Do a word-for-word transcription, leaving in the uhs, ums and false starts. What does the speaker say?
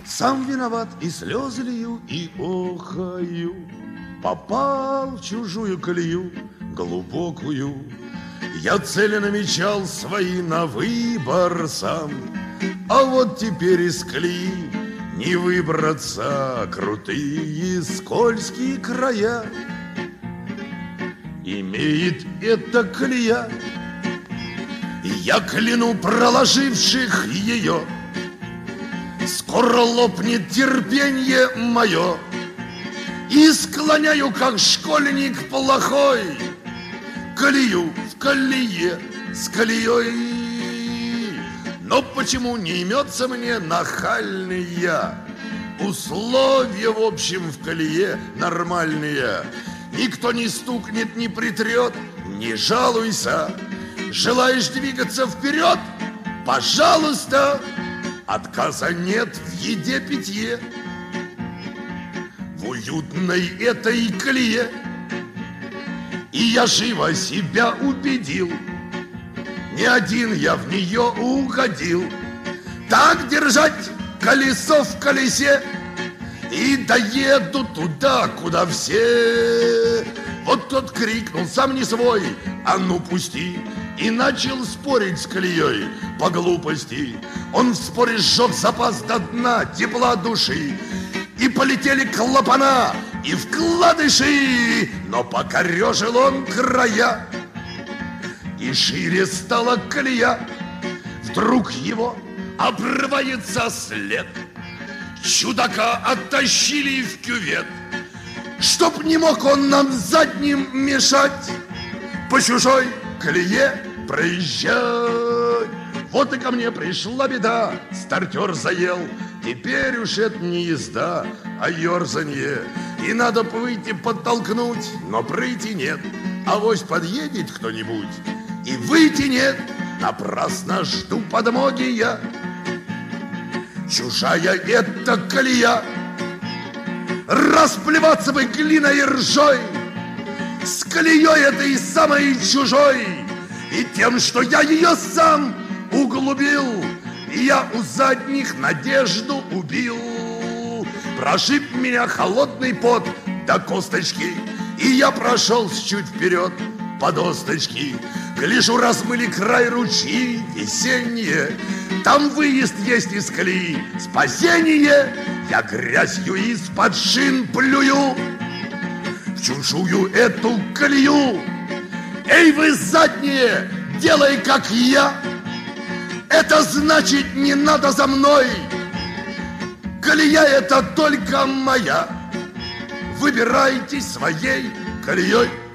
Сам виноват, и слезы лью, и охаю. Попал в чужую колею глубокую. Я цели намечал свои на выбор сам, а вот теперь из колеи не выбраться. Крутые скользкие края имеет эта колея. Я кляну проложивших ее, скоро лопнет терпенье мое, и склоняю, как школьник плохой, колею в колее с колеей. Но почему не имется мне нахальный я? Условия, в общем, в колее нормальные. Никто не стукнет, не притрет, не жалуйся. Желаешь двигаться вперед? Пожалуйста. Отказа нет в еде-питье. В уютной этой колее и я живо себя убедил, не один я в нее угодил. Так держать колесо в колесе, и доеду туда, куда все. Вот тот крикнул, сам не свой: а ну пусти! И начал спорить с колеей по глупости. Он в споре сжег запас до дна тепла души, и полетели клапана и вкладыши. Но покорежил он края, и шире стала колея. Вдруг его обрывается след. Чудака оттащили в кювет, чтоб не мог он нам задним мешать по чужой колее проезжать. Вот и ко мне пришла беда, стартер заел. Теперь уж это не езда, а ерзанье. И надо выйти подтолкнуть, но прыти нет. Авось подъедет кто-нибудь, и выйти нет. Напрасно жду подмоги я. Чужая эта колея, расплеваться бы глиной и ржой с колеей этой самой чужой, и тем, что я ее сам углубил. И я у задних надежду убил. Прошиб меня холодный пот до косточки, и я прошелся чуть вперед по досточке. Гляжу, размыли край ручьи весенние. Там выезд есть из колеи, спасение. Я грязью из-под шин плюю в чужую эту колею. Эй, вы задние, делай, как я. Это значит, не надо за мной. Колея это только моя. Выбирайте своей колеей.